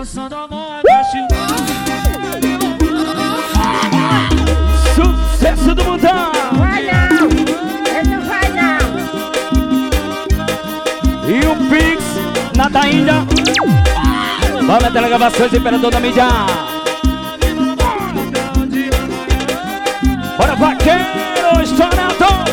Passando a mão abaixo. Sucesso do mundão. Vai não, ele não vai não. E o Pix, nada ainda. Vamos até a gravação, imperador da mídia. Bora, vaqueiro, estourador.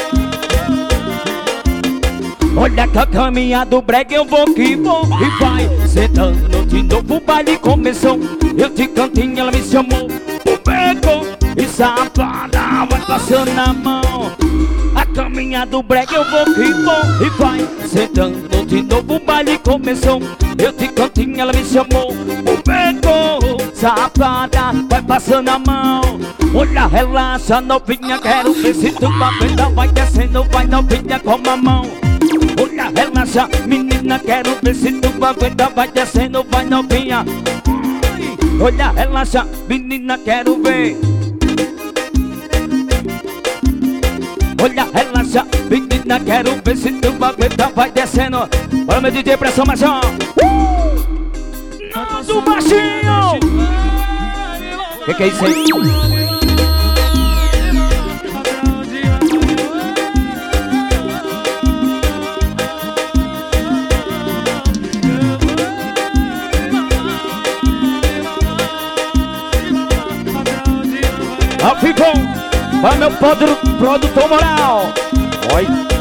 Olha que a caminha do brega eu vou que vou e vai. Sentando de novo, o baile começou. Eu de cantinho, ela me chamou. O beco e safada vai passando na mão. A caminha do brega eu vou que vou e vai. Sentando de novo, o baile começou. Eu de cantinho, ela me chamou. O beco, safada vai passando a mão. Olha, relaxa, novinha, quero ver se tu aguenta. Vai descendo, vai novinha, com a mão. Olha, relaxa, menina, quero ver se tu aguenta. Vai descendo, vai novinha. Olha, relaxa, menina, quero ver. Olha, relaxa, menina, quero ver se tu aguenta. Vai descendo. Olha meu DJ, pressão maior. Do baixinho. Que é isso aí? Ao vivo, vai meu produtor moral. Oi.